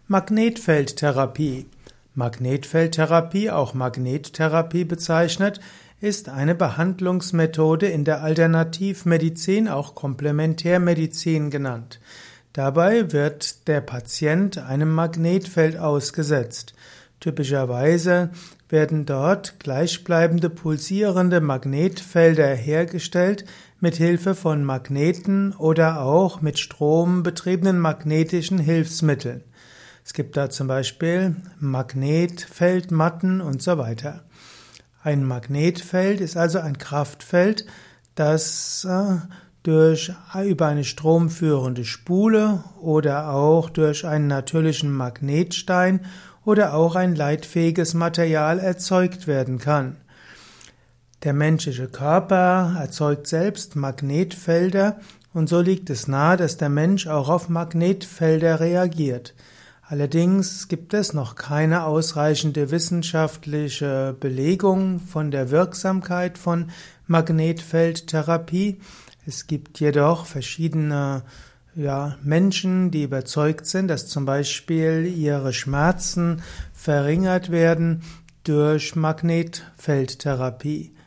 Magnetfeldtherapie. Magnetfeldtherapie, auch Magnettherapie bezeichnet, ist eine Behandlungsmethode in der Alternativmedizin, auch Komplementärmedizin genannt. Dabei wird der Patient einem Magnetfeld ausgesetzt. Typischerweise werden dort gleichbleibende pulsierende Magnetfelder hergestellt mit Hilfe von Magneten oder auch mit Strom betriebenen magnetischen Hilfsmitteln. Es gibt da zum Beispiel Magnetfeldmatten und so weiter. Ein Magnetfeld ist also ein Kraftfeld, das über eine stromführende Spule oder auch durch einen natürlichen Magnetstein oder auch ein leitfähiges Material erzeugt werden kann. Der menschliche Körper erzeugt selbst Magnetfelder und so liegt es nahe, dass der Mensch auch auf Magnetfelder reagiert. Allerdings gibt es noch keine ausreichende wissenschaftliche Belegung von der Wirksamkeit von Magnetfeldtherapie. Es gibt jedoch verschiedene Menschen, die überzeugt sind, dass zum Beispiel ihre Schmerzen verringert werden durch Magnetfeldtherapie.